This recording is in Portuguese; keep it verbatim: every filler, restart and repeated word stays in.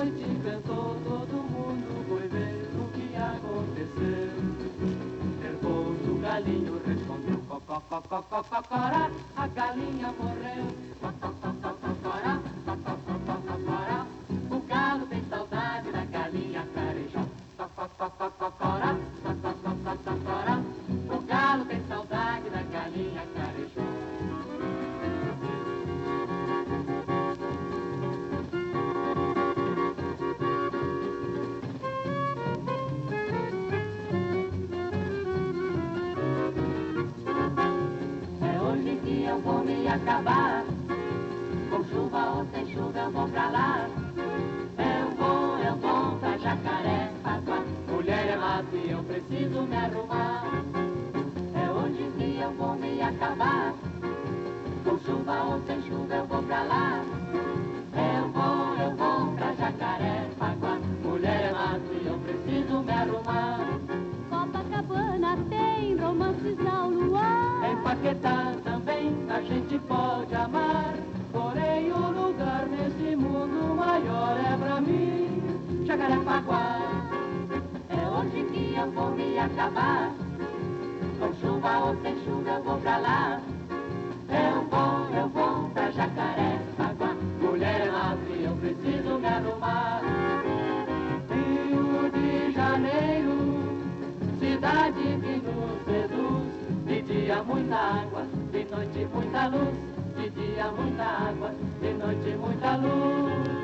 noite cantou, todo mundo foi ver o que aconteceu. Nervoso o galinho respondeu, cocó-cocó-cocó-cocorá, a galinha morreu. Cocó-cocó-cocorá, cocó-cocó-cocorá, o galo tem saudade da galinha carejó. Cocó-cocó-cocorá, cocó-cocó-cocorá, o galo tem saudade da galinha carejó. Eu vou me acabar, com chuva ou sem chuva eu vou pra lá. Eu vou, eu vou pra Jacarepaguá. Mulher é mato e eu preciso me arrumar. É hoje que eu vou me acabar, com chuva ou sem chuva eu vou pra lá. Eu vou, eu vou pra Jacarepaguá. Mulher é mato e eu preciso me arrumar. Copacabana tem romances ao luar. Em Paquetá também a gente pode amar, porém o lugar nesse mundo maior é pra mim Jacarepaguá. É hoje que eu vou me acabar, com chuva ou sem chuva eu vou pra lá. Eu vou, eu vou pra Jacarepaguá. Mulher é mato e eu preciso me arrumar. Rio de Janeiro, cidade que nos seduz. De dia muita água, de noite muita luz. De dia muita água, de noite muita luz.